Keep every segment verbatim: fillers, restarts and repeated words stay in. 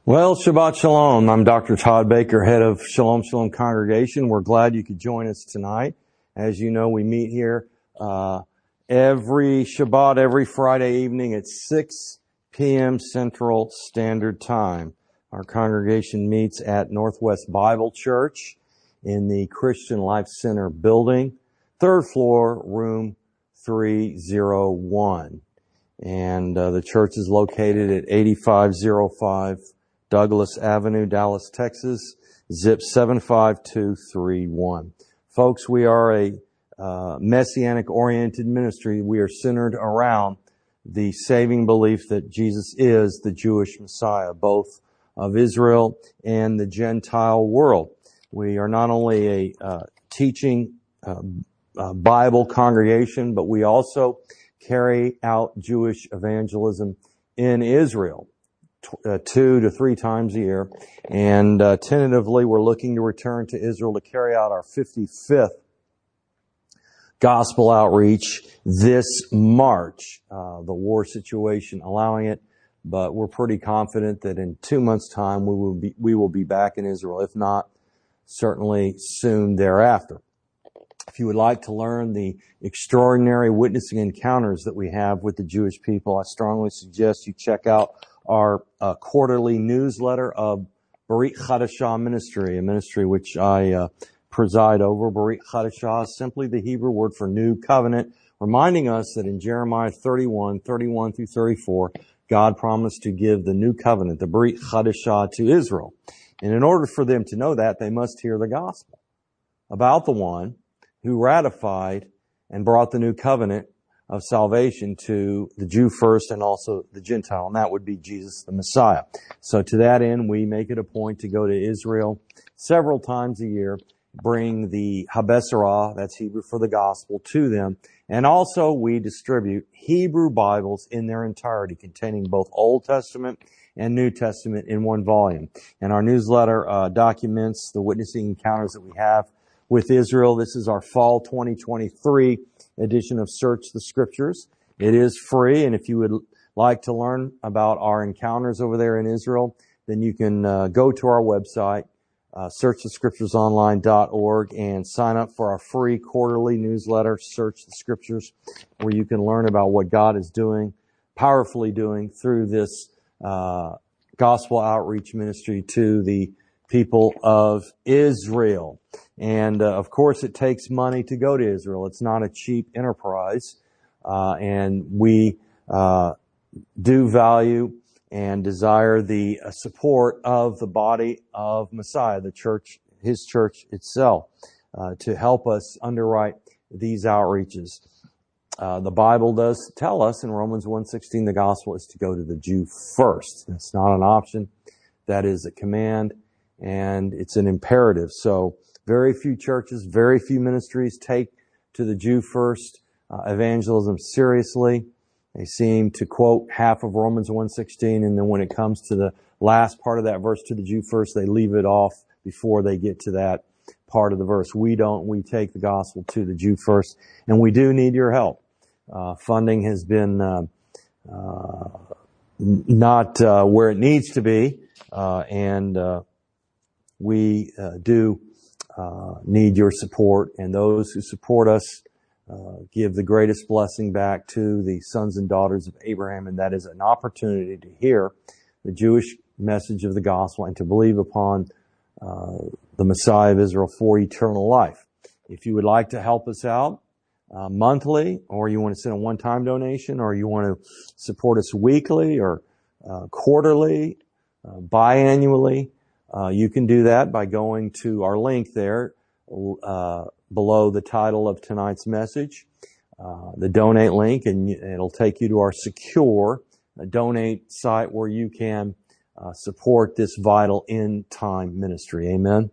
Well, Shabbat Shalom. I'm Doctor Todd Baker, head of Shalom Shalom Congregation. We're glad you could join us tonight. As you know, we meet here uh every Shabbat, every Friday evening at six p.m. Central Standard Time. Our congregation meets at Northwest Bible Church in the Christian Life Center building, third floor, room three oh one. And uh, the church is located at eighty-five oh five Douglas Avenue, Dallas, Texas, zip seven five two three one. Folks, we are a uh, Messianic-oriented ministry. We are centered around the saving belief that Jesus is the Jewish Messiah, both of Israel and the Gentile world. We are not only a uh, teaching uh, uh, Bible congregation, but we also carry out Jewish evangelism in Israel. Uh, two to three times a year. And uh, tentatively, we're looking to return to Israel to carry out our fifty-fifth gospel outreach this March. Uh, the war situation allowing it, but we're pretty confident that in two months' time we will be we will be back in Israel. If not, certainly soon thereafter. If you would like to learn the extraordinary witnessing encounters that we have with the Jewish people, I strongly suggest you check out our uh, quarterly newsletter of Berit Chadashah Ministry, a ministry which I uh, preside over. Berit Chadashah is simply the Hebrew word for new covenant, reminding us that in Jeremiah thirty-one, thirty-one through thirty-four, God promised to give the new covenant, the Berit Chadashah, to Israel. And in order for them to know that, they must hear the gospel about the one who ratified and brought the new covenant of salvation to the Jew first and also the Gentile, and that would be Jesus the Messiah. So to that end, we make it a point to go to Israel several times a year, bring the Habesarah, that's Hebrew for the gospel, to them, and also we distribute Hebrew Bibles in their entirety, containing both Old Testament and New Testament in one volume. And our newsletter uh, documents the witnessing encounters that we have with Israel. This is our fall twenty twenty-three edition of Search the Scriptures. It is free, and if you would like to learn about our encounters over there in Israel, then you can uh, go to our website, uh, search the scriptures online dot org, and sign up for our free quarterly newsletter, Search the Scriptures, where you can learn about what God is doing, powerfully doing through this uh, gospel outreach ministry to the people of Israel. And, uh, of course, it takes money to go to Israel. It's not a cheap enterprise. Uh, and we, uh, do value and desire the uh, support of the body of Messiah, the church, his church itself, uh, to help us underwrite these outreaches. Uh, the Bible does tell us in Romans one sixteen, the gospel is to go to the Jew first. That's not an option. That is a command, and it's an imperative. So, very few churches, very few ministries take to the Jew first uh, evangelism seriously. They seem to quote half of Romans one sixteen, and then when it comes to the last part of that verse, to the Jew first, they leave it off before they get to that part of the verse. We don't. We take the gospel to the Jew first, and we do need your help. Uh, funding has been uh, uh, not uh, where it needs to be, uh, and uh, we uh, do Uh, need your support, and those who support us uh, give the greatest blessing back to the sons and daughters of Abraham, and that is an opportunity to hear the Jewish message of the gospel and to believe upon uh, the Messiah of Israel for eternal life. If you would like to help us out uh, monthly, or you want to send a one-time donation, or you want to support us weekly or uh, quarterly, uh, biannually, Uh, you can do that by going to our link there uh, below the title of tonight's message, uh, the donate link, and it'll take you to our secure uh, donate site where you can uh, support this vital end-time ministry. Amen.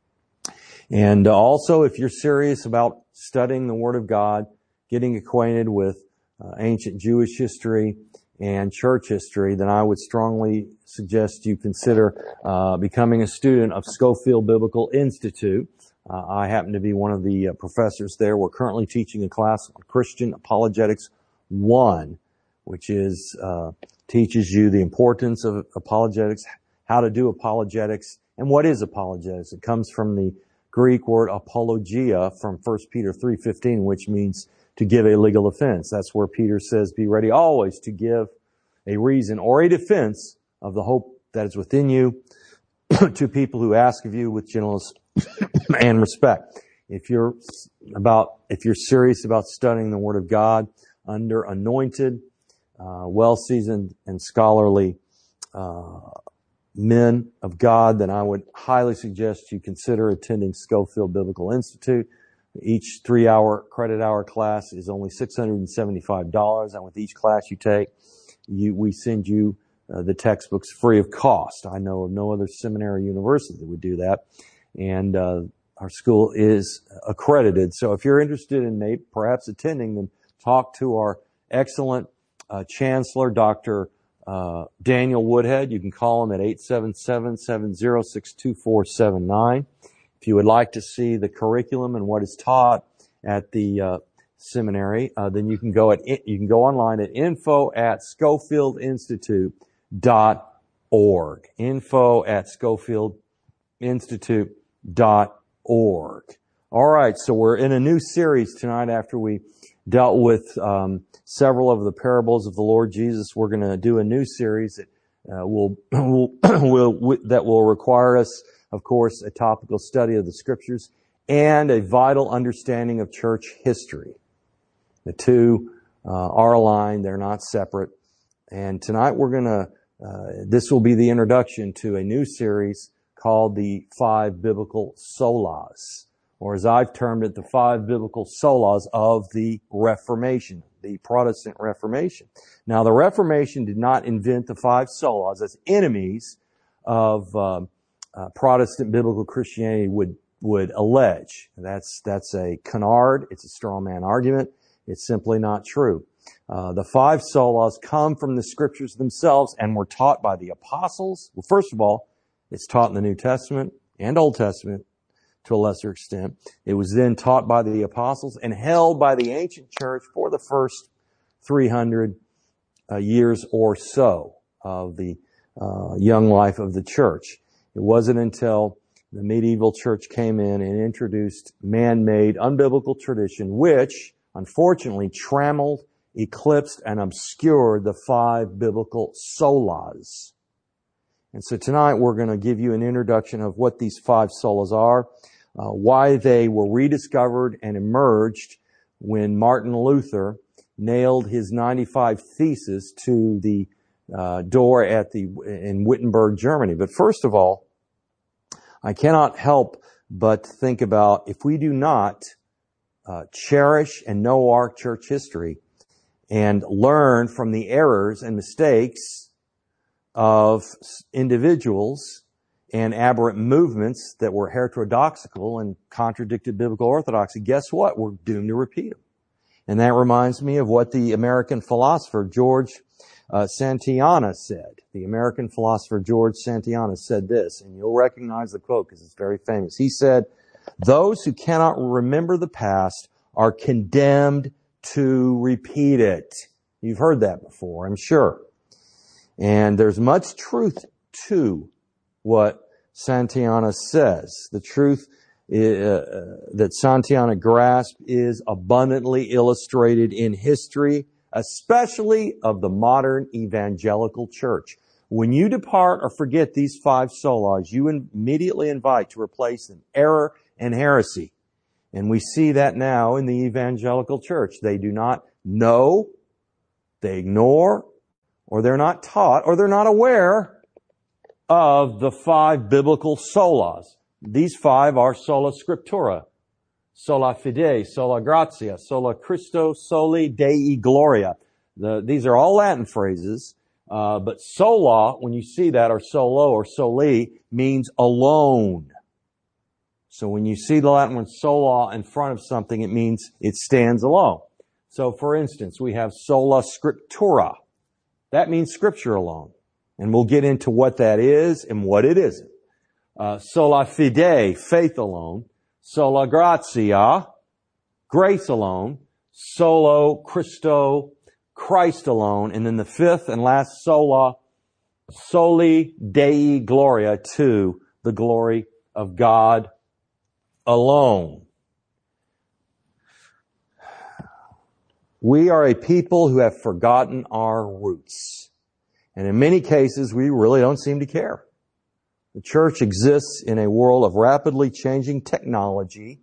And also, if you're serious about studying the Word of God, getting acquainted with uh, ancient Jewish history and church history, then I would strongly suggest you consider uh, becoming a student of Scofield Biblical Institute. Uh, I happen to be one of the uh, professors there. We're currently teaching a class on Christian Apologetics one, which is uh, teaches you the importance of apologetics, how to do apologetics. And what is apologetics? It comes from the Greek word apologia from First Peter three fifteen, which means to give a legal defense. That's where Peter says, be ready always to give a reason or a defense of the hope that is within you to people who ask of you with gentleness and respect. If you're about, if you're serious about studying the Word of God under anointed, uh, well-seasoned and scholarly, uh, men of God, then I would highly suggest you consider attending Schofield Biblical Institute. Each three-hour credit hour class is only six hundred seventy-five dollars, and with each class you take, you, we send you uh, the textbooks free of cost. I know of no other seminary or university that would do that, and uh, our school is accredited. So if you're interested in maybe perhaps attending, then talk to our excellent uh, chancellor, Doctor Uh, Daniel Woodhead. You can call him at eight seven seven, seven zero six, two four seven nine. If you would like to see the curriculum and what is taught at the uh, seminary, uh, then you can go at you can go online at info at schofield institute dot org. Info at schofield institute dot org. All right, so we're in a new series tonight after we dealt with um, several of the parables of the Lord Jesus. We're going to do a new series that uh, will, will, will that will require us, of course, a topical study of the Scriptures and a vital understanding of church history. The two uh, are aligned; they're not separate. And tonight we're going to. Uh, this will be the introduction to a new series called the Five Biblical Solas, or as I've termed it, the five biblical solas of the Reformation, the Protestant Reformation. Now, the Reformation did not invent the five solas as enemies of um, uh, Protestant biblical Christianity would would allege. That's that's a canard. It's a straw man argument. It's simply not true. Uh, the five solas come from the Scriptures themselves and were taught by the apostles. Well, first of all, it's taught in the New Testament and Old Testament to a lesser extent. It was then taught by the apostles and held by the ancient church for the first three hundred uh, years or so of the uh, young life of the church. It wasn't until the medieval church came in and introduced man-made, unbiblical tradition, which, unfortunately, trammeled, eclipsed, and obscured the five biblical solas. And so tonight we're going to give you an introduction of what these five solas are, uh, why they were rediscovered and emerged when Martin Luther nailed his ninety-five Theses to the uh, door at the in Wittenberg, Germany. But first of all, I cannot help but think about if we do not uh, cherish and know our church history and learn from the errors and mistakes of individuals and aberrant movements that were heterodoxical and contradicted biblical orthodoxy, guess what? We're doomed to repeat them. And that reminds me of what the American philosopher George uh, Santayana said. The American philosopher George Santayana said this, and you'll recognize the quote because it's very famous. He said, "Those who cannot remember the past are condemned to repeat it." You've heard that before, I'm sure. And there's much truth to what Santayana says. The truth uh, that Santayana grasped is abundantly illustrated in history, especially of the modern evangelical church. When you depart or forget these five solas, you immediately invite to replace them error and heresy. And we see that now in the evangelical church. They do not know, they ignore, or they're not taught, or they're not aware of the five biblical solas. These five are sola scriptura, sola fide, sola gratia, sola Christo, soli Dei gloria. The, these are all Latin phrases, uh, but sola, when you see that, or solo or soli, means alone. So when you see the Latin word sola in front of something, it means it stands alone. So for instance, we have sola scriptura. That means Scripture alone. And we'll get into what that is and what it isn't. Uh, sola fide, faith alone. Sola gratia, grace alone. Solo Christo, Christ alone. And then the fifth and last sola Soli Dei Gloria, to the glory of God alone. We are a people who have forgotten our roots. And in many cases, we really don't seem to care. The church exists in a world of rapidly changing technology,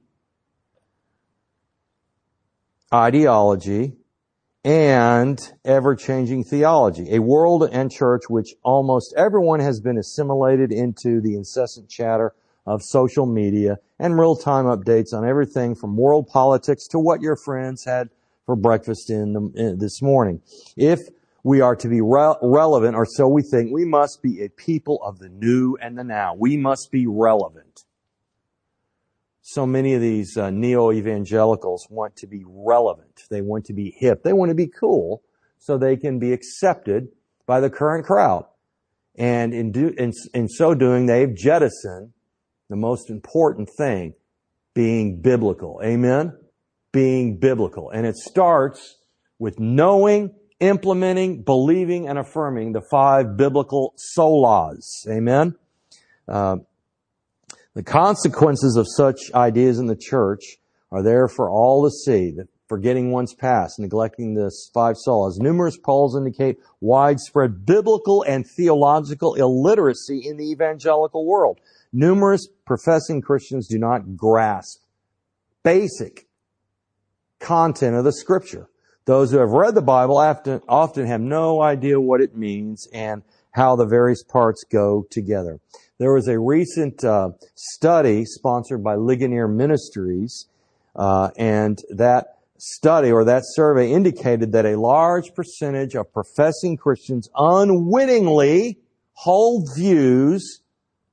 ideology, and ever-changing theology. A world and church which almost everyone has been assimilated into the incessant chatter of social media and real-time updates on everything from world politics to what your friends had for breakfast in, the, in this morning. If we are to be re- relevant, or so we think, we must be a people of the new and the now. We must be relevant. So many of these uh, neo-evangelicals want to be relevant. They want to be hip. They want to be cool so they can be accepted by the current crowd. And in, do, in, in so doing, they've jettisoned the most important thing, being biblical. Amen? Being biblical. And it starts with knowing, implementing, believing, and affirming the five biblical solas. Amen? Uh, The consequences of such ideas in the church are there for all to see. That forgetting one's past, neglecting the five solas. Numerous polls indicate widespread biblical and theological illiteracy in the evangelical world. Numerous professing Christians do not grasp basic content of the Scripture. Those who have read the Bible often, often have no idea what it means and how the various parts go together. There was a recent uh, study sponsored by Ligonier Ministries, uh, and that study or that survey indicated that a large percentage of professing Christians unwittingly hold views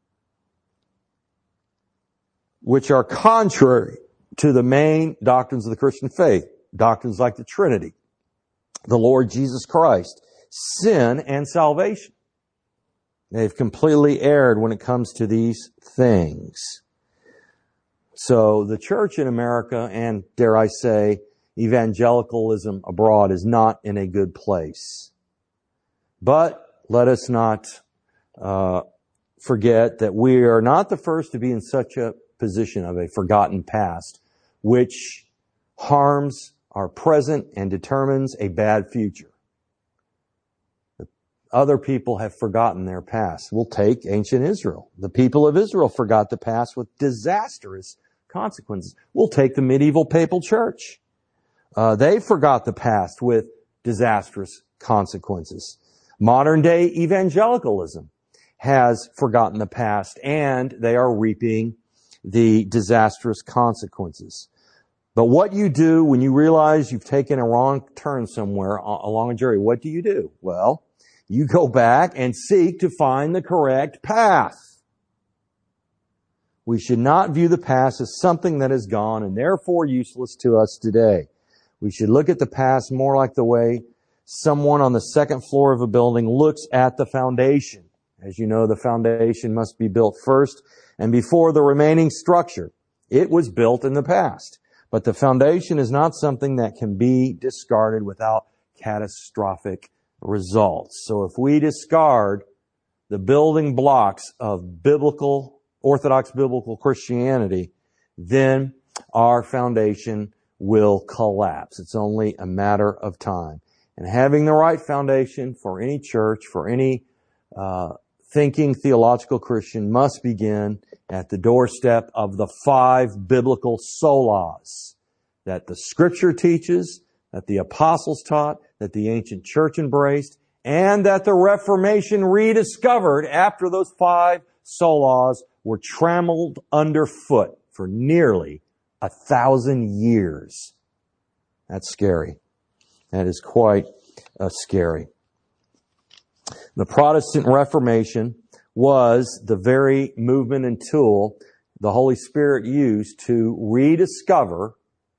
which are contrary to the main doctrines of the Christian faith. Doctrines like the Trinity, the Lord Jesus Christ, sin, and salvation. They've completely erred when it comes to these things. So the church in America, and dare I say, evangelicalism abroad, is not in a good place. But let us not uh, forget that we are not the first to be in such a position of a forgotten past, which harms our present and determines a bad future. Other people have forgotten their past. We'll take ancient Israel. The people of Israel forgot the past with disastrous consequences. We'll take the medieval papal church. Uh, they forgot the past with disastrous consequences. Modern day evangelicalism has forgotten the past, and they are reaping the disastrous consequences. But what you do when you realize you've taken a wrong turn somewhere along a journey, what do you do? Well, you go back and seek to find the correct path. We should not view the past as something that is gone and therefore useless to us today. We should look at the past more like the way someone on the second floor of a building looks at the foundation. As you know, the foundation must be built first and before the remaining structure. It was built in the past. But the foundation is not something that can be discarded without catastrophic results. So if we discard the building blocks of biblical, Orthodox biblical Christianity, then our foundation will collapse. It's only a matter of time. And having the right foundation for any church, for any uh, thinking theological Christian, must begin at the doorstep of the five biblical solas that the Scripture teaches, that the apostles taught, that the ancient church embraced, and that the Reformation rediscovered after those five solas were trammeled underfoot for nearly a thousand years. That's scary. That is quite uh, scary. The Protestant Reformation was the very movement and tool the Holy Spirit used to rediscover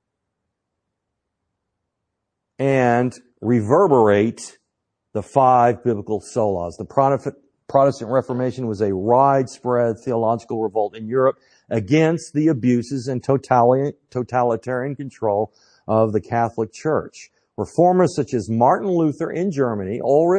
and reverberate the five biblical solas. The Protestant Reformation was a widespread theological revolt in Europe against the abuses and totalitarian control of the Catholic Church. Reformers such as Martin Luther in Germany, Ulrich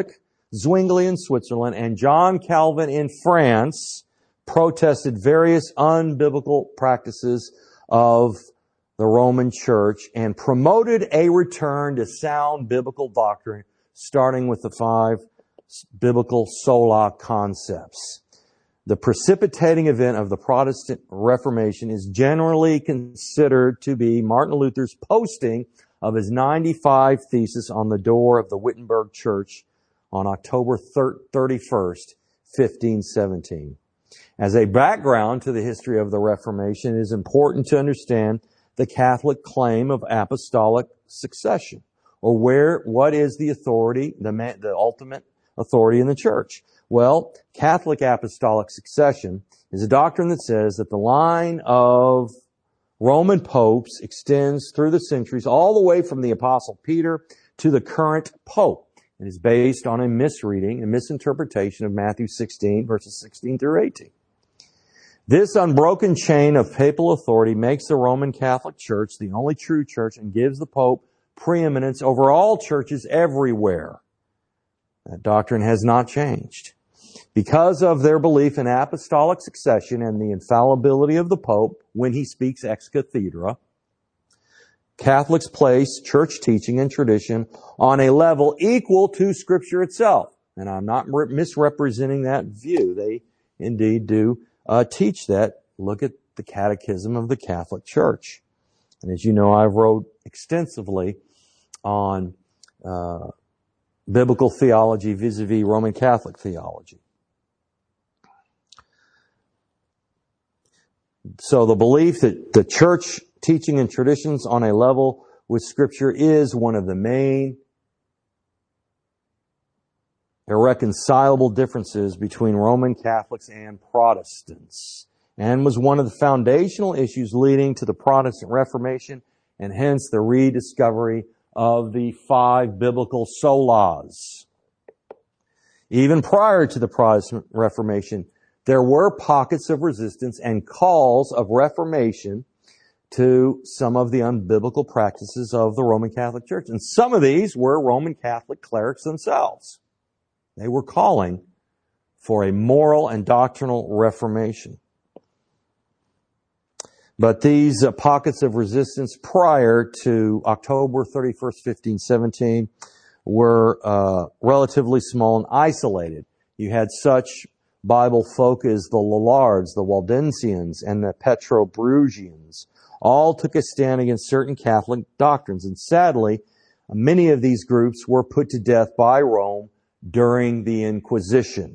Zwingli in Switzerland, and John Calvin in France protested various unbiblical practices of the Roman Church and promoted a return to sound biblical doctrine, starting with the five biblical sola concepts. The precipitating event of the Protestant Reformation is generally considered to be Martin Luther's posting of his ninety-five Theses on the door of the Wittenberg Church on October thirty-first, fifteen seventeen. As a background to the history of the Reformation, it is important to understand the Catholic claim of apostolic succession, or where, what is the authority, the, the ultimate authority in the church. Well, Catholic apostolic succession is a doctrine that says that the line of Roman popes extends through the centuries all the way from the Apostle Peter to the current pope. It is based on a misreading and misinterpretation of Matthew sixteen, verses sixteen through eighteen. This unbroken chain of papal authority makes the Roman Catholic Church the only true church and gives the Pope preeminence over all churches everywhere. That doctrine has not changed. Because of their belief in apostolic succession and the infallibility of the Pope when he speaks ex cathedra, Catholics place church teaching and tradition on a level equal to Scripture itself. And I'm not misrepresenting that view. They indeed do uh, teach that. Look at the Catechism of the Catholic Church. And as you know, I've wrote extensively on uh, biblical theology vis-a-vis Roman Catholic theology. So the belief that the church teaching and traditions on a level with Scripture is one of the main irreconcilable differences between Roman Catholics and Protestants, and was one of the foundational issues leading to the Protestant Reformation and hence the rediscovery of the five biblical solas. Even prior to the Protestant Reformation, there were pockets of resistance and calls of reformation to some of the unbiblical practices of the Roman Catholic Church. And some of these were Roman Catholic clerics themselves. They were calling for a moral and doctrinal reformation. But these uh, pockets of resistance prior to October thirty-first, fifteen seventeen were uh, relatively small and isolated. You had such Bible folk as the Lollards, the Waldensians, and the Petrobrugians. All took a stand against certain Catholic doctrines. And sadly, many of these groups were put to death by Rome during the Inquisition.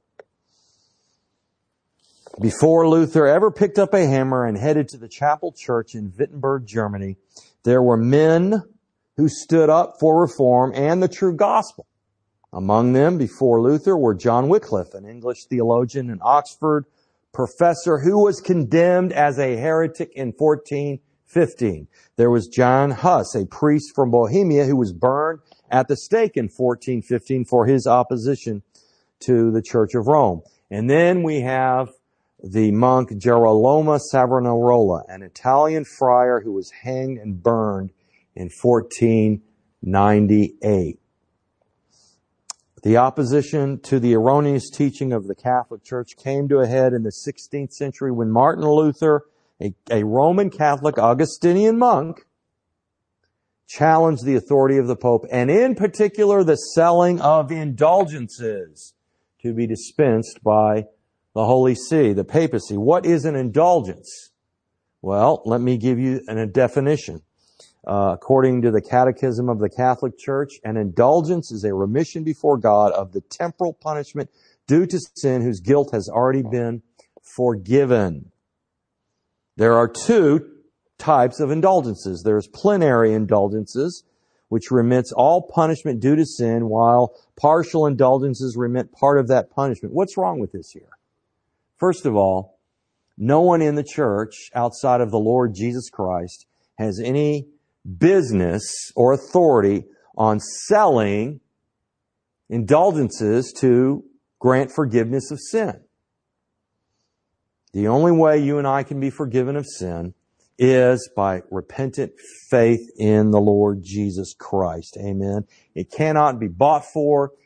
Before Luther ever picked up a hammer and headed to the chapel church in Wittenberg, Germany, there were men who stood up for reform and the true gospel. Among them, before Luther, were John Wycliffe, an English theologian and Oxford professor who was condemned as a heretic in fourteen fifteen. There was John Huss, a priest from Bohemia who was burned at the stake in fourteen fifteen for his opposition to the Church of Rome. And then we have the monk Girolamo Savonarola, an Italian friar who was hanged and burned in fourteen ninety-eight. The opposition to the erroneous teaching of the Catholic Church came to a head in the sixteenth century when Martin Luther, a, a Roman Catholic Augustinian monk, challenged the authority of the Pope, and in particular the selling of indulgences to be dispensed by the Holy See, the papacy. What is an indulgence? Well, let me give you an, a definition. Uh, according to the Catechism of the Catholic Church, an indulgence is a remission before God of the temporal punishment due to sin whose guilt has already been forgiven. There are two types of indulgences. There's plenary indulgences, which remits all punishment due to sin, while partial indulgences remit part of that punishment. What's wrong with this here? First of all, no one in the church outside of the Lord Jesus Christ has any business or authority on selling indulgences to grant forgiveness of sin. The only way you and I can be forgiven of sin is by repentant faith in the Lord Jesus Christ. Amen. It cannot be bought for.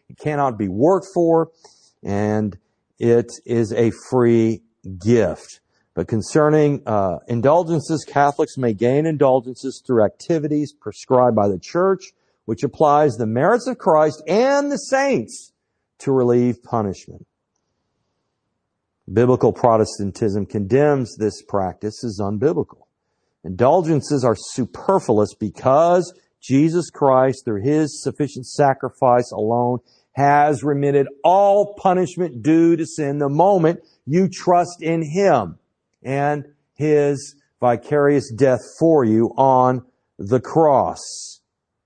It cannot be worked for, and it is a free gift. But concerning uh, indulgences, Catholics may gain indulgences through activities prescribed by the Church, which applies the merits of Christ and the saints to relieve punishment. Biblical Protestantism condemns this practice as unbiblical. Indulgences are superfluous because Jesus Christ, through His sufficient sacrifice alone, has remitted all punishment due to sin the moment you trust in Him and His vicarious death for you on the cross.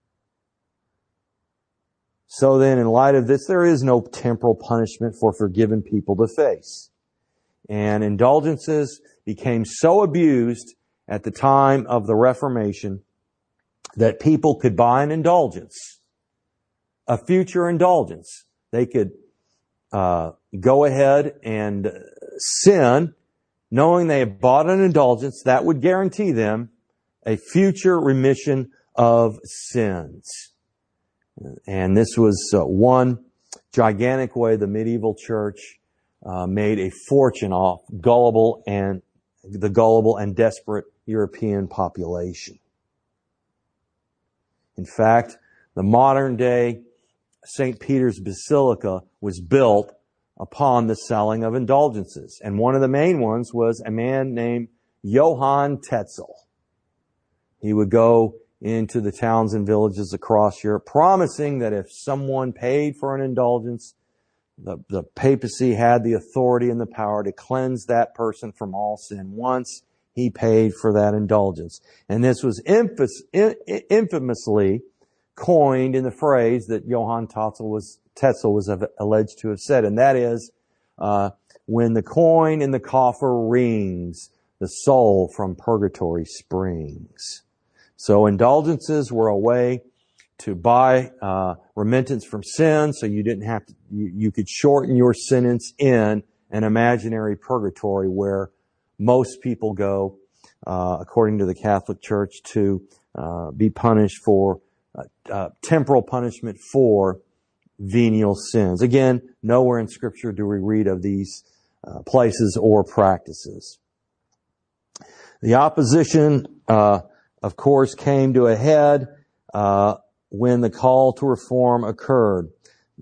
So then, in light of this, there is no temporal punishment for forgiven people to face. And indulgences became so abused at the time of the Reformation that people could buy an indulgence, a future indulgence. They could uh, go ahead and sin, knowing they have bought an indulgence that would guarantee them a future remission of sins. And this was uh, one gigantic way the medieval church uh, made a fortune off gullible and the gullible and desperate European population. In fact, the modern day Saint Peter's Basilica was built upon the selling of indulgences. And one of the main ones was a man named Johann Tetzel. He would go into the towns and villages across Europe, promising that if someone paid for an indulgence, the, the papacy had the authority and the power to cleanse that person from all sin once he paid for that indulgence. And this was infamous, infamously coined in the phrase that Johann Tetzel was, Tetzel was alleged to have said, and that is, uh, when the coin in the coffer rings, the soul from purgatory springs. So indulgences were a way to buy uh, remittance from sin, so you didn't have to, you, you could shorten your sentence in an imaginary purgatory where most people go, uh, according to the Catholic Church, to uh, be punished for uh, uh, temporal punishment for venial sins. Again, nowhere in Scripture do we read of these uh, places or practices. The opposition, uh, of course, came to a head uh, when the call to reform occurred.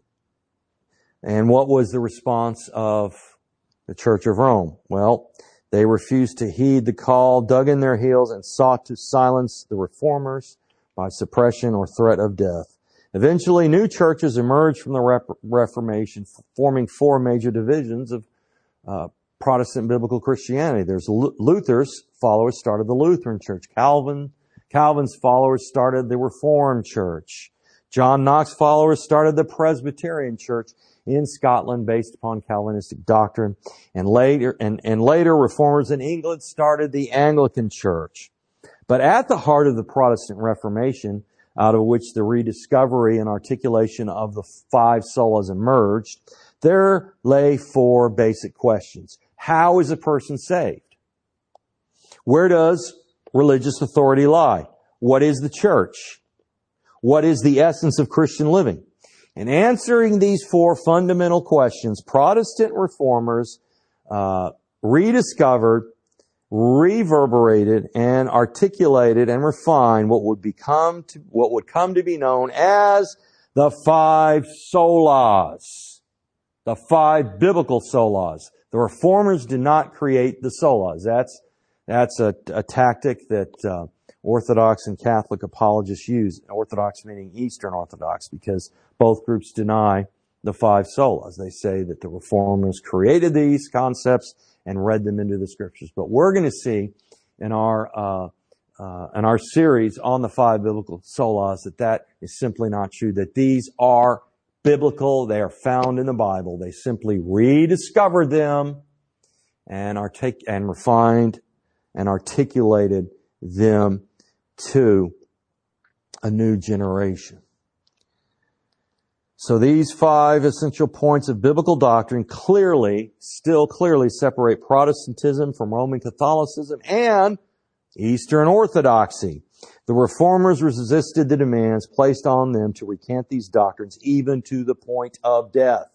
And what was the response of the Church of Rome? Well, they refused to heed the call, dug in their heels, and sought to silence the reformers by suppression or threat of death. Eventually, new churches emerged from the Rep- Reformation, forming four major divisions of uh, Protestant biblical Christianity. There's L- Luther's followers started the Lutheran Church. Calvin, Calvin's followers started the Reformed Church. John Knox's followers started the Presbyterian Church in Scotland based upon Calvinistic doctrine. And later, and, and later reformers in England started the Anglican Church. But at the heart of the Protestant Reformation, out of which the rediscovery and articulation of the five solas emerged, there lay four basic questions. How is a person saved? Where does religious authority lie? What is the church? What is the essence of Christian living? In answering these four fundamental questions, Protestant reformers uh, rediscovered, reverberated, and articulated and refined what would become to, what would come to be known as the five solas, the five biblical solas. The reformers did not create the solas. That's that's a, a tactic that uh, Orthodox and Catholic apologists use. Orthodox meaning Eastern Orthodox, because both groups deny the five solas. They say that the reformers created these concepts and read them into the Scriptures. But we're going to see in our uh, uh, in our series on the five biblical solas that that is simply not true. That these are biblical. They are found in the Bible. They simply rediscovered them and artic- and refined and articulated them to a new generation. So these five essential points of biblical doctrine clearly, still clearly separate Protestantism from Roman Catholicism and Eastern Orthodoxy. The Reformers resisted the demands placed on them to recant these doctrines, even to the point of death.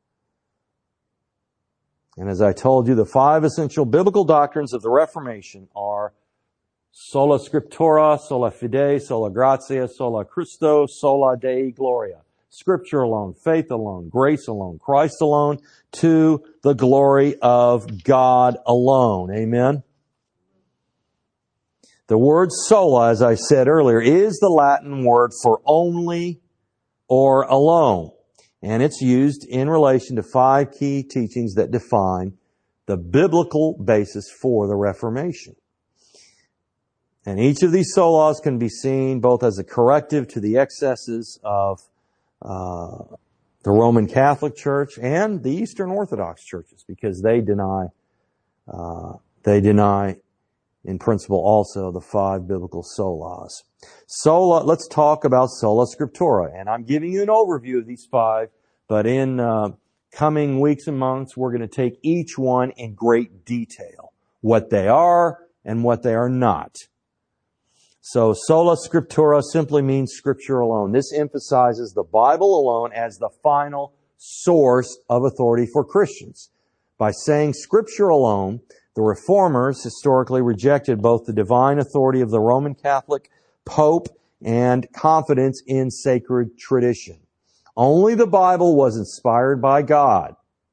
And as I told you, the five essential biblical doctrines of the Reformation are sola scriptura, sola fide, sola gratia, sola Christo, sola Dei gloria. Scripture alone, faith alone, grace alone, Christ alone, to the glory of God alone. Amen? The word sola, as I said earlier, is the Latin word for only or alone. And it's used in relation to five key teachings that define the biblical basis for the Reformation. And each of these solas can be seen both as a corrective to the excesses of uh, the Roman Catholic Church and the Eastern Orthodox churches, because they deny, uh, they deny in principle also the five biblical solas. Sola, let's talk about sola scriptura. And I'm giving you an overview of these five, but in uh, coming weeks and months, we're going to take each one in great detail, what they are and what they are not. So sola scriptura simply means Scripture alone. This emphasizes the Bible alone as the final source of authority for Christians. By saying Scripture alone, the Reformers historically rejected both the divine authority of the Roman Catholic Pope and confidence in sacred tradition. Only the Bible was inspired by God.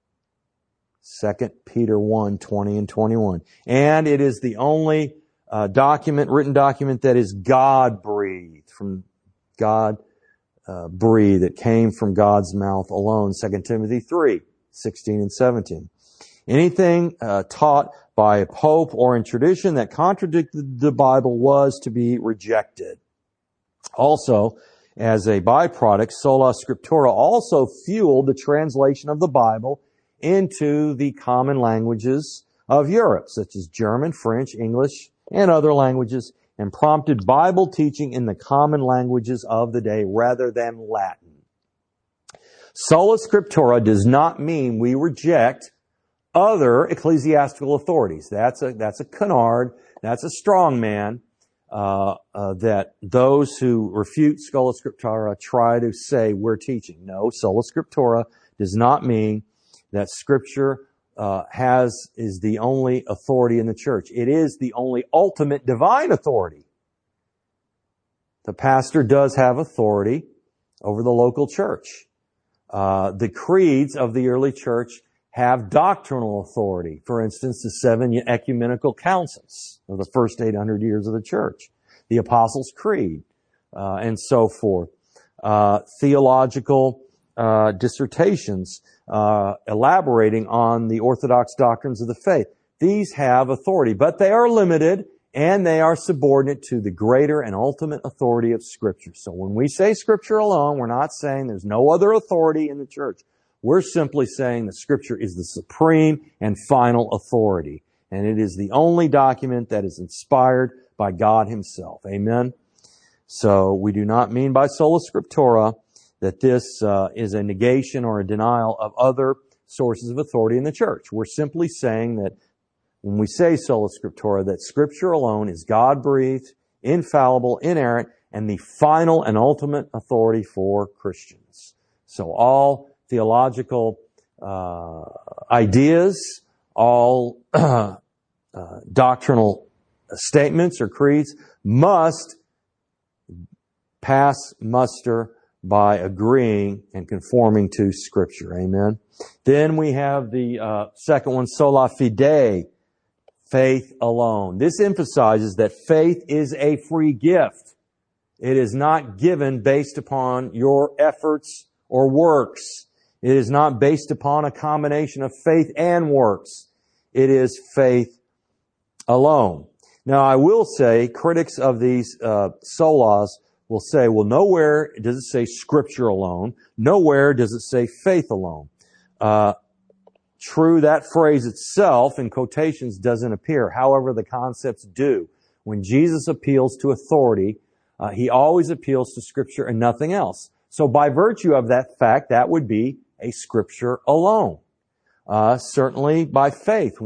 Second Peter one, twenty and twenty-one. And it is the only uh, document, written document that is God-breathed, from God uh, breathed, that came from God's mouth alone. Second Timothy three, sixteen and seventeen. Anything uh, taught by a pope or in tradition that contradicted the Bible was to be rejected. Also, as a byproduct, sola scriptura also fueled the translation of the Bible into the common languages of Europe, such as German, French, English, and other languages, and prompted Bible teaching in the common languages of the day rather than Latin. Sola scriptura does not mean we reject other ecclesiastical authorities. That's a, that's a canard, that's a strong man, uh, uh, that those who refute sola scriptura try to say we're teaching. No, sola scriptura does not mean that Scripture uh, has, is the only authority in the church. It is the only ultimate divine authority. The pastor does have authority over the local church. Uh, the creeds of the early church have doctrinal authority. For instance, the seven ecumenical councils of the first eight hundred years of the church, the Apostles' Creed, uh, and so forth. Uh, theological uh, dissertations uh, elaborating on the orthodox doctrines of the faith. These have authority, but they are limited and they are subordinate to the greater and ultimate authority of Scripture. So when we say Scripture alone, we're not saying there's no other authority in the church. We're simply saying that Scripture is the supreme and final authority. And it is the only document that is inspired by God Himself. Amen? So we do not mean by sola scriptura that this uh, is a negation or a denial of other sources of authority in the church. We're simply saying that when we say sola scriptura, that Scripture alone is God-breathed, infallible, inerrant, and the final and ultimate authority for Christians. So all theological uh, ideas, all uh, uh, doctrinal statements or creeds must pass muster by agreeing and conforming to Scripture. Amen. Then we have the uh, second one, sola fide, faith alone. This emphasizes that faith is a free gift. It is not given based upon your efforts or works. It is not based upon a combination of faith and works. It is faith alone. Now, I will say, critics of these uh, solas will say, well, nowhere does it say Scripture alone. Nowhere does it say faith alone. Uh, true, that phrase itself in quotations doesn't appear. However, the concepts do. When Jesus appeals to authority, uh, He always appeals to Scripture and nothing else. So by virtue of that fact, that would be a Scripture alone. Uh, certainly by faith, when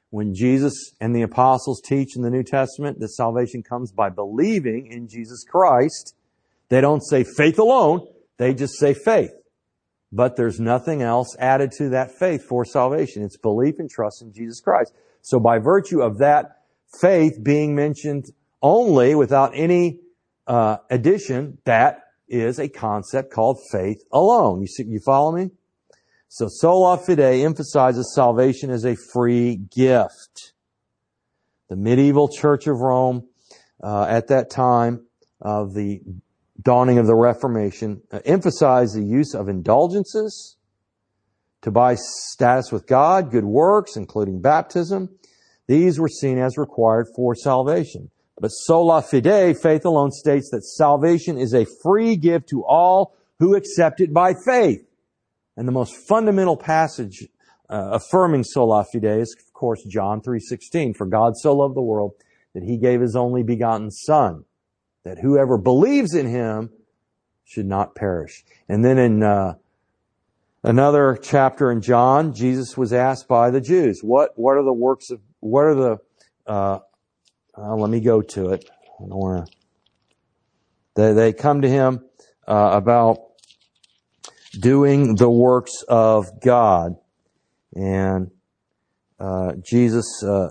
When Jesus and the apostles teach in the New Testament that salvation comes by believing in Jesus Christ, they don't say faith alone, they just say faith. But there's nothing else added to that faith for salvation. It's belief and trust in Jesus Christ. So by virtue of that faith being mentioned only without any uh, addition, that is a concept called faith alone. You see, you follow me? So sola fide emphasizes salvation as a free gift. The medieval Church of Rome, uh, at that time of the dawning of the Reformation, uh, emphasized the use of indulgences to buy status with God, good works, including baptism. These were seen as required for salvation. But sola fide, faith alone, states that salvation is a free gift to all who accept it by faith. And the most fundamental passage uh, affirming sola fide is, of course, John three sixteen. For God so loved the world that He gave His only begotten Son, that whoever believes in Him should not perish. And then in uh, another chapter in John, Jesus was asked by the Jews, "What what are the works of what are the?" Uh, uh, let me go to it. I don't want to. They they come to Him uh, about doing the works of God. And uh, Jesus uh,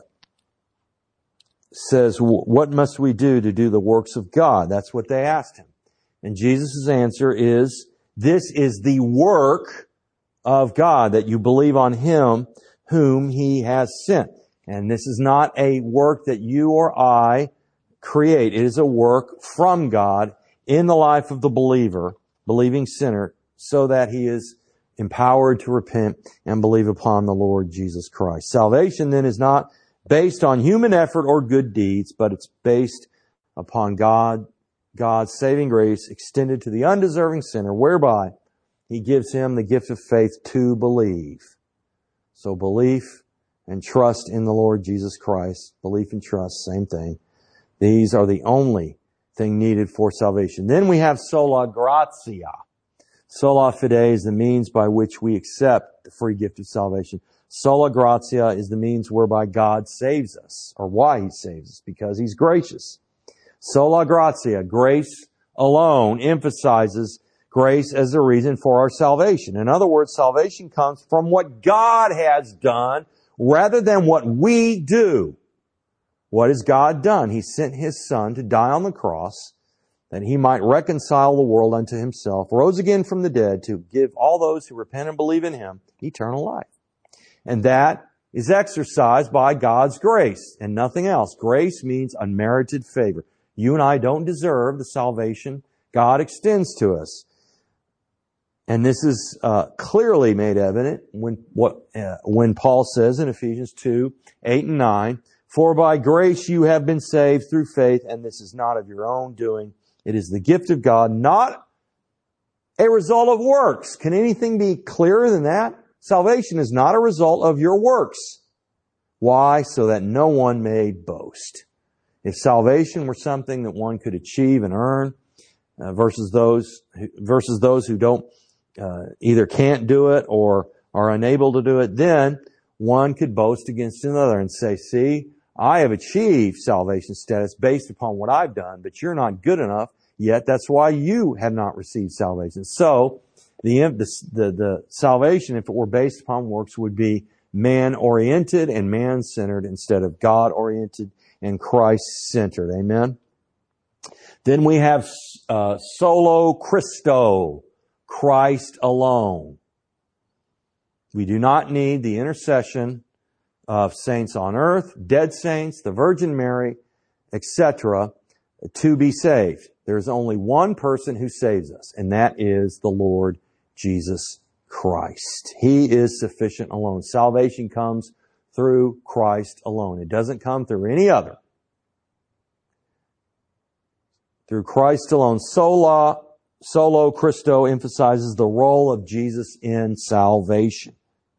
says, what must we do to do the works of God? That's what they asked Him. And Jesus' answer is, this is the work of God, that you believe on Him whom He has sent. And this is not a work that you or I create. It is a work from God in the life of the believer, believing sinner, so that he is empowered to repent and believe upon the Lord Jesus Christ. Salvation then is not based on human effort or good deeds, but it's based upon God, God's saving grace extended to the undeserving sinner, whereby He gives him the gift of faith to believe. So belief and trust in the Lord Jesus Christ, belief and trust, same thing. These are the only thing needed for salvation. Then we have sola gratia. Sola fide is the means by which we accept the free gift of salvation. Sola gratia is the means whereby God saves us, or why He saves us, because He's gracious. Sola gratia, grace alone, emphasizes grace as the reason for our salvation. In other words, salvation comes from what God has done rather than what we do. What has God done? He sent His Son to die on the cross that He might reconcile the world unto Himself, rose again from the dead to give all those who repent and believe in Him eternal life. And that is exercised by God's grace and nothing else. Grace means unmerited favor. You and I don't deserve the salvation God extends to us. And this is uh, clearly made evident when what uh, when Paul says in Ephesians two, eight and nine, for by grace you have been saved through faith, and this is not of your own doing. It is the gift of God, not a result of works. Can anything be clearer than that? Salvation is not a result of your works. Why? So that no one may boast. If salvation were something that one could achieve and earn, uh, versus those who, versus those who don't uh, either can't do it or are unable to do it, then one could boast against another and say, "See, I have achieved salvation status based upon what I've done, but you're not good enough yet. That's why you have not received salvation." So the, the, the, the salvation, if it were based upon works, would be man-oriented and man-centered instead of God-oriented and Christ-centered. Amen? Then we have uh, solo Christo, Christ alone. We do not need the intercession of saints on earth, dead saints, the Virgin Mary, et cetera, to be saved. There's only one person who saves us, and that is the Lord Jesus Christ. He is sufficient alone. Salvation comes through Christ alone. It doesn't come through any other. Through Christ alone. Sola, solo Christo emphasizes the role of Jesus in salvation.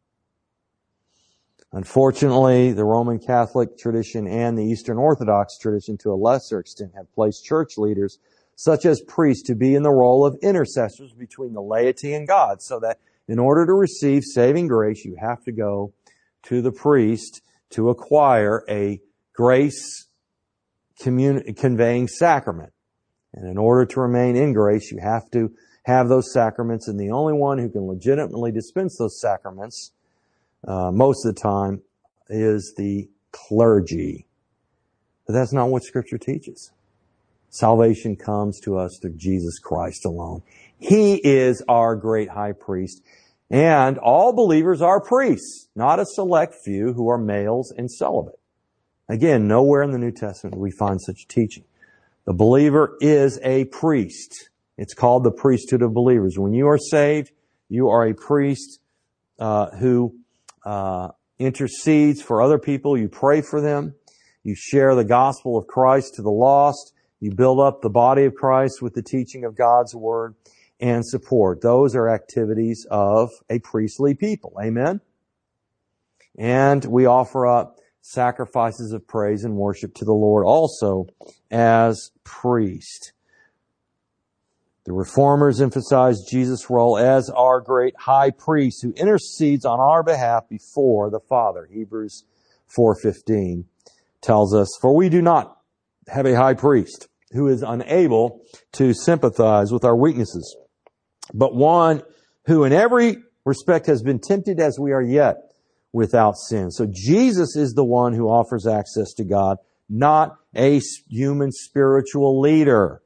Unfortunately, the Roman Catholic tradition and the Eastern Orthodox tradition, to a lesser extent, have placed church leaders, such as priests, to be in the role of intercessors between the laity and God, so that in order to receive saving grace, you have to go to the priest to acquire a grace communi- conveying sacrament. And in order to remain in grace, you have to have those sacraments, and the only one who can legitimately dispense those sacraments uh, most of the time is the clergy. But that's not what Scripture teaches. Salvation comes to us through Jesus Christ alone. He is our great high priest, and all believers are priests, not a select few who are males and celibate. Again, nowhere in the New Testament do we find such teaching. The believer is a priest. It's called the priesthood of believers. When you are saved, you are a priest uh, who uh, intercedes for other people. You pray for them. You share the gospel of Christ to the lost. You build up the body of Christ with the teaching of God's word and support. Those are activities of a priestly people. Amen? And we offer up sacrifices of praise and worship to the Lord also as priest. The Reformers emphasize Jesus' role as our great high priest who intercedes on our behalf before the Father. Hebrews four fifteen tells us, "For we do not have a high priest who is unable to sympathize with our weaknesses, but one who in every respect has been tempted as we are yet without sin." So Jesus is the one who offers access to God, not a human spiritual leader.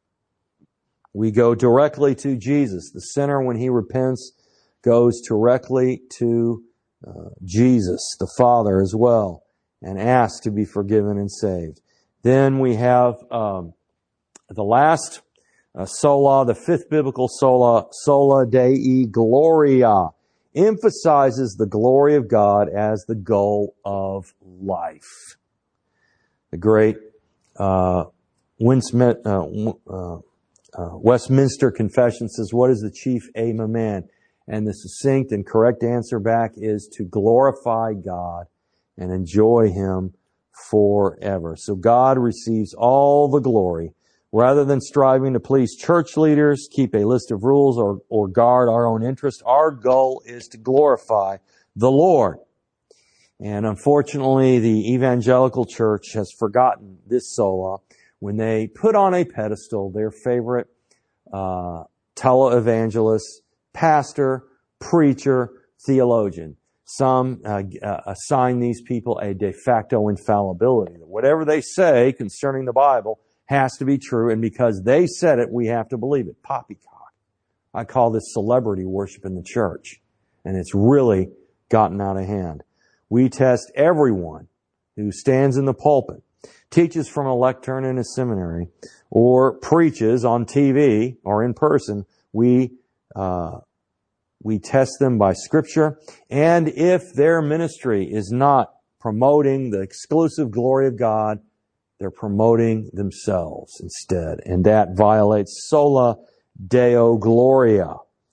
We go directly to Jesus. The sinner, when he repents, goes directly to uh, Jesus, the Father, as well, and asks to be forgiven and saved. Then we have um, the last uh, sola, the fifth biblical sola, sola Dei Gloria, emphasizes the glory of God as the goal of life. The great uh, Winsmet, uh, uh, uh, Westminster Confession says, "What is the chief aim of man?" And the succinct and correct answer back is to glorify God and enjoy Him forever. So God receives all the glory. Rather than striving to please church leaders, keep a list of rules, or, or guard our own interest, our goal is to glorify the Lord. And unfortunately, the evangelical church has forgotten this sola when they put on a pedestal their favorite uh, televangelist, pastor, preacher, theologian. Some uh, uh, assign these people a de facto infallibility. Whatever they say concerning the Bible has to be true, and because they said it, we have to believe it. Poppycock. I call this celebrity worship in the church, and it's really gotten out of hand. We test everyone who stands in the pulpit, teaches from a lectern in a seminary, or preaches on T V or in person. We uh, we test them by Scripture, and if their ministry is not promoting the exclusive glory of God, they're promoting themselves instead, and that violates sola Deo Gloria.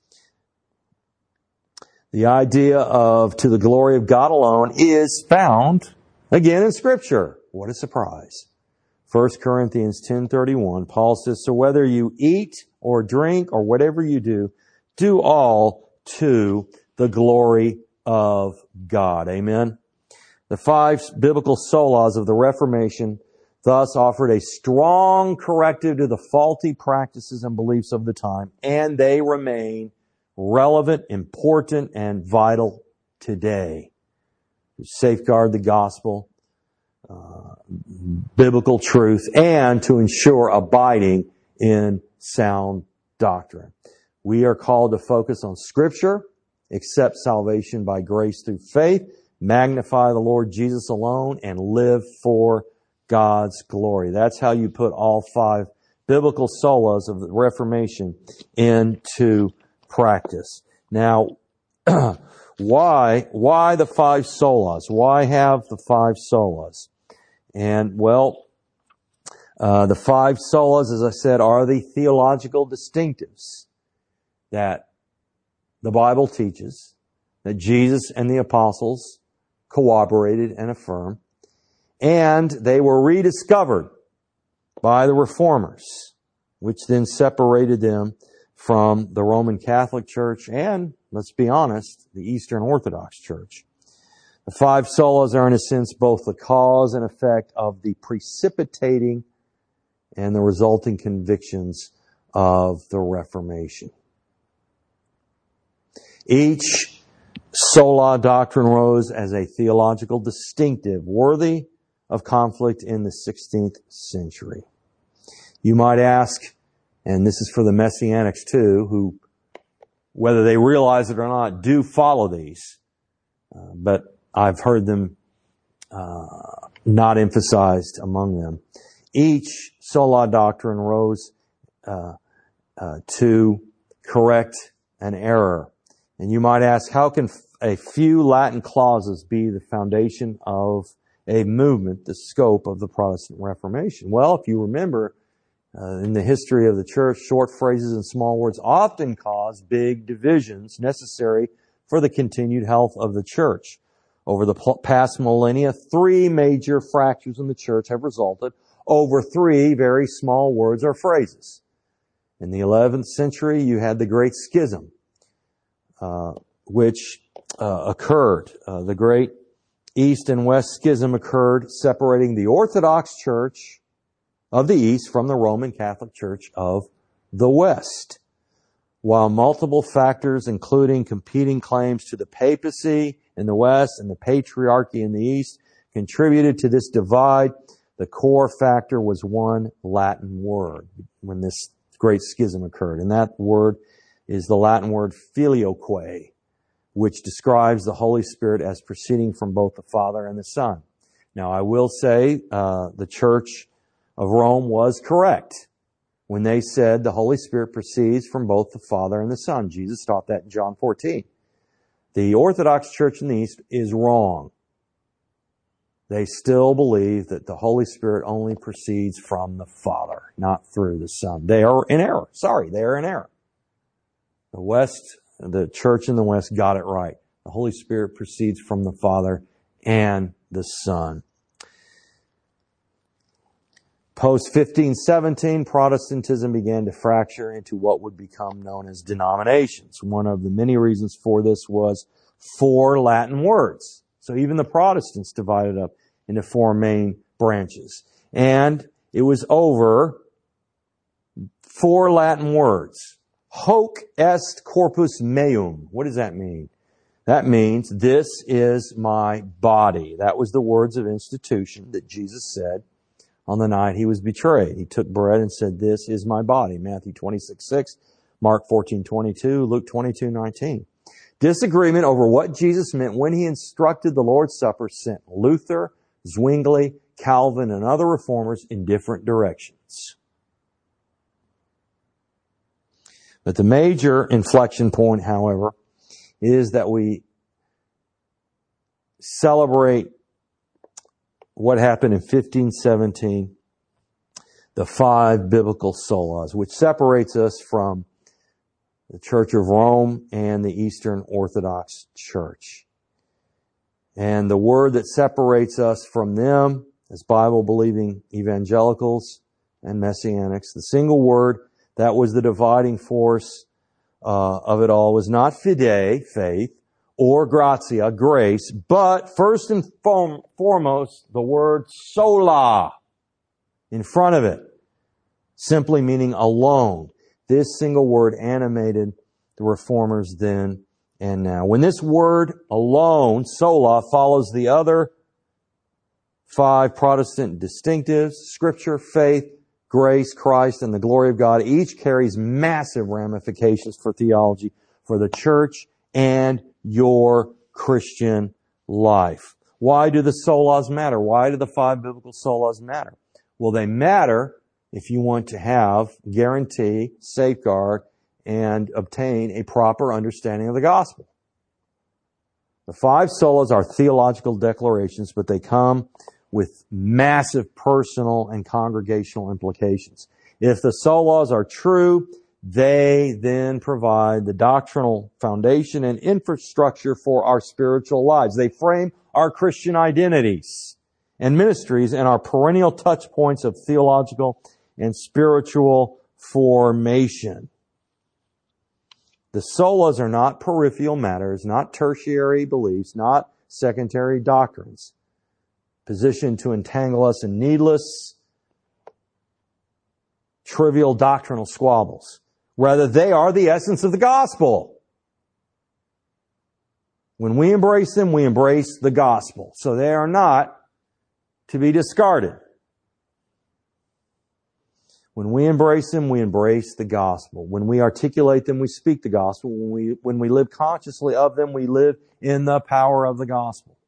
The idea of to the glory of God alone is found again in Scripture. What a surprise. First Corinthians ten thirty-one, Paul says, "So whether you eat or drink or whatever you do, do all to the glory of God." Amen. The five biblical solas of the Reformation thus offered a strong corrective to the faulty practices and beliefs of the time, and they remain relevant, important, and vital today to safeguard the gospel, uh, biblical truth, and to ensure abiding in sound doctrine. We are called to focus on Scripture, accept salvation by grace through faith, magnify the Lord Jesus alone, and live for God's glory. That's how you put all five biblical solas of the Reformation into practice. Now, why, why the five solas? Why have the five solas? And, well, uh, the five solas, as I said, are the theological distinctives that the Bible teaches, that Jesus and the apostles corroborated and affirmed. And they were rediscovered by the Reformers, which then separated them from the Roman Catholic Church and, let's be honest, the Eastern Orthodox Church. The five solas are in a sense both the cause and effect of the precipitating and the resulting convictions of the Reformation. Each sola doctrine rose as a theological distinctive worthy of conflict in the sixteenth century. You might ask, and this is for the Messianics too, who, whether they realize it or not, do follow these. Uh, but I've heard them uh, not emphasized among them. Each sola doctrine rose uh, uh, to correct an error. And you might ask, how can a few Latin clauses be the foundation of a movement, the scope of the Protestant Reformation? Well, if you remember, uh, in the history of the church, short phrases and small words often cause big divisions necessary for the continued health of the church. Over the past millennia, three major fractures in the church have resulted over three very small words or phrases. In the eleventh century, you had the Great Schism, uh, which uh, occurred. Uh, the Great East and West Schism occurred, separating the Orthodox Church of the East from the Roman Catholic Church of the West. While multiple factors, including competing claims to the papacy in the West and the patriarchy in the East, contributed to this divide, the core factor was one Latin word when this great schism occurred. And that word is the Latin word filioque, which describes the Holy Spirit as proceeding from both the Father and the Son. Now, I will say uh, the Church of Rome was correct when they said the Holy Spirit proceeds from both the Father and the Son. Jesus taught that in John fourteen. The Orthodox Church in the East is wrong. They still believe that the Holy Spirit only proceeds from the Father, not through the Son. They are in error. Sorry, they are in error. The West, the church in the West got it right. The Holy Spirit proceeds from the Father and the Son. Post fifteen seventeen, Protestantism began to fracture into what would become known as denominations. One of the many reasons for this was four Latin words. So even the Protestants divided up into four main branches. And it was over four Latin words. Hoc est corpus meum. What does that mean? That means this is my body. That was the words of institution that Jesus said on the night he was betrayed. He took bread and said, this is my body. Matthew twenty-six six, Mark fourteen twenty-two, Luke twenty-two nineteen. Disagreement over what Jesus meant when he instructed the Lord's Supper sent Luther, Zwingli, Calvin, and other reformers in different directions. But the major inflection point, however, is that we celebrate what happened in fifteen seventeen, the five biblical solas, which separates us from the Church of Rome and the Eastern Orthodox Church. And the word that separates us from them as Bible-believing evangelicals and Messianics, the single word that was the dividing force uh, of it all was not fide, faith, or gratia, grace, but first and form, foremost, the word sola in front of it, simply meaning alone. This single word animated the reformers then and now. When this word alone, sola, follows the other five Protestant distinctives, Scripture, faith, grace, Christ, and the glory of God, each carries massive ramifications for theology, for the church, and your Christian life. Why do the solas matter? Why do the five biblical solas matter? Well, they matter if you want to have, guarantee, safeguard, and obtain a proper understanding of the gospel. The five solas are theological declarations, but they come with massive personal and congregational implications. If the solas are true, they then provide the doctrinal foundation and infrastructure for our spiritual lives. They frame our Christian identities and ministries and our perennial touch points of theological and spiritual formation. The solas are not peripheral matters, not tertiary beliefs, not secondary doctrines, positioned to entangle us in needless, trivial doctrinal squabbles. Rather, they are the essence of the gospel. When we embrace them, we embrace the gospel. So they are not to be discarded. When we embrace them, we embrace the gospel. When we articulate them, we speak the gospel. When we, when we live consciously of them, we live in the power of the gospel.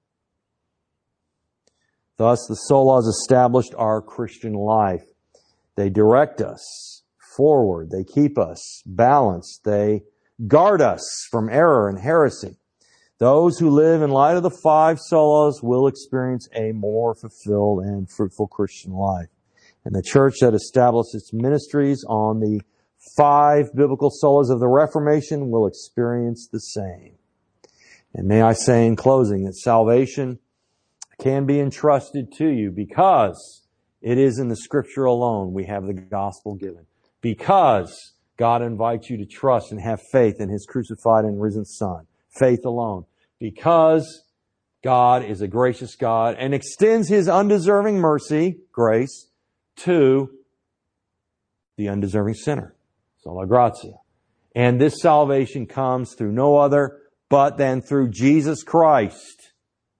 Thus, the solas established our Christian life. They direct us forward. They keep us balanced. They guard us from error and heresy. Those who live in light of the five solas will experience a more fulfilled and fruitful Christian life. And the church that established its ministries on the five biblical solas of the Reformation will experience the same. And may I say in closing that salvation can be entrusted to you because it is in the Scripture alone we have the gospel given. Because God invites you to trust and have faith in His crucified and risen Son. Faith alone. Because God is a gracious God and extends His undeserving mercy, grace, to the undeserving sinner. Sola gratia. And this salvation comes through no other but then through Jesus Christ.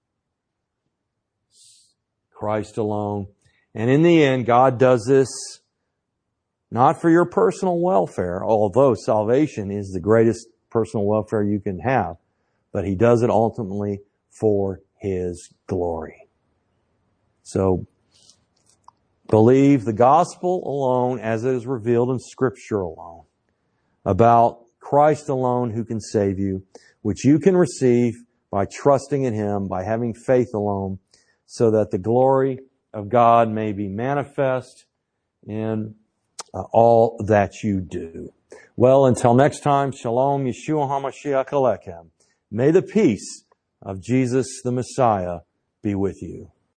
Christ alone. And in the end, God does this not for your personal welfare, although salvation is the greatest personal welfare you can have, but He does it ultimately for His glory. So, believe the gospel alone as it is revealed in Scripture alone, about Christ alone who can save you, which you can receive by trusting in Him, by having faith alone, so that the glory of God may be manifest in uh, all that you do. Well, until next time, Shalom, Yeshua HaMashiach Alechem. May the peace of Jesus the Messiah be with you.